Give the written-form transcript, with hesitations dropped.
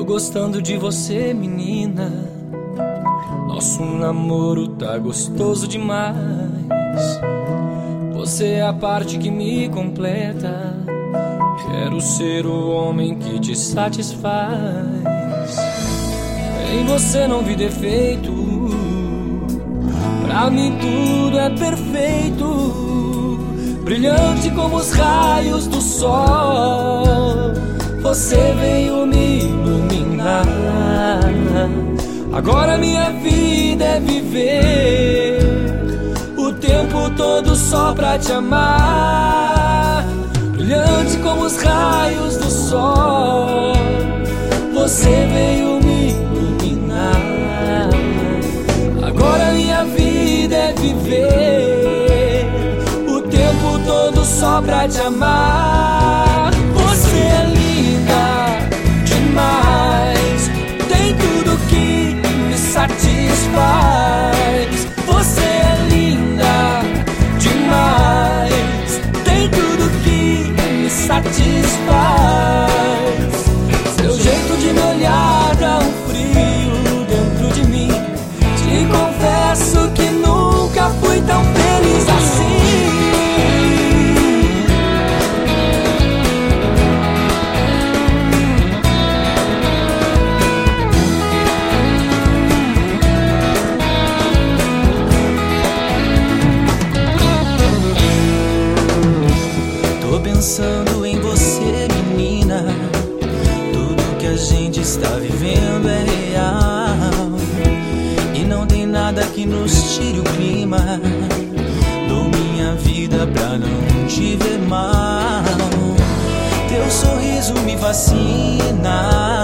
gostando de você, menina. Nosso namoro tá gostoso demais. Você é a parte que me completa. Quero ser o homem que te satisfaz. Em você não vi defeito. Pra mim tudo é perfeito. Brilhante como os raios do sol. Você veio me iluminar. Agora minha vida é viver o tempo todo só pra te amar. Brilhante como os raios do sol. Você veio me iluminar. Agora minha vida é viver o tempo todo só pra te amar. Você é linda demais, tem tudo que me satisfaz. Você é linda demais, tem tudo que me satisfaz. Seu jeito de me olhar dá um frio dentro de mim. Te confesso que nunca fui tão feliz assim. Pensando em você, menina, tudo que a gente está vivendo é real. E não tem nada que nos tire o clima. Dou minha vida pra não te ver mal. Teu sorriso me fascina.